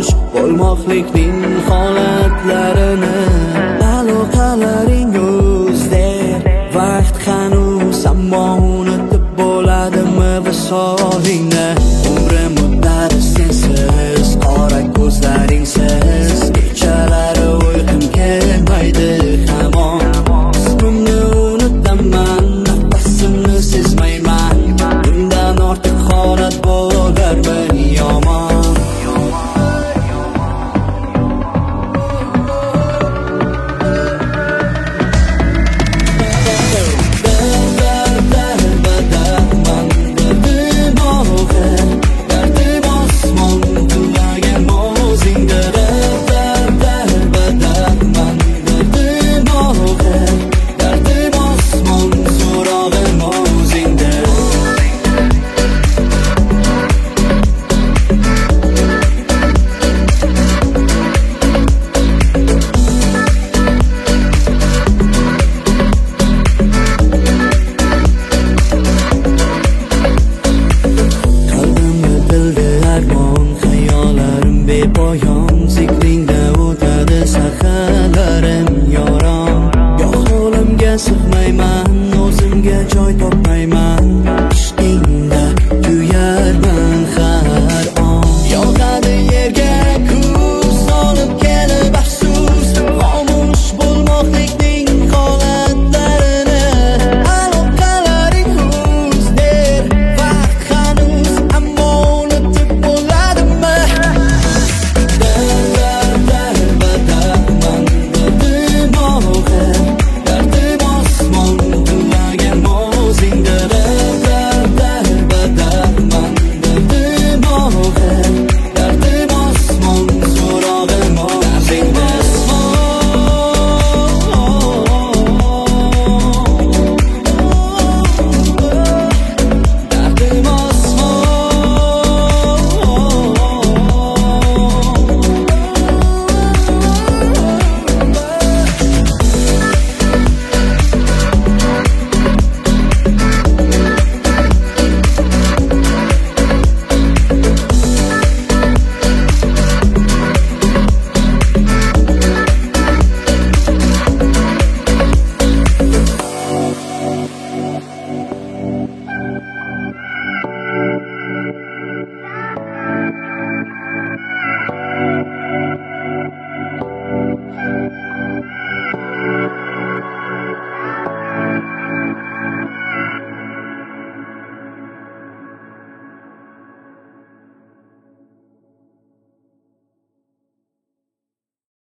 fosh bo'lmoqlikning holatlarini. Aloqalaring o'zdir, vaqt hanuz, ammo unutib bo'ladimi visolingni? Umrim muddati sensiz, qora ko'zlaringsiz, kechalari uyqum kelmaydi hamon. Ismimni unutaman, nafasimni sezmayman, bundan ortiq holat bo'larmi yomon? Bepoyon zikringda o'tadi saharlarim yoron. Goh holimga sig'mayman, o'zimga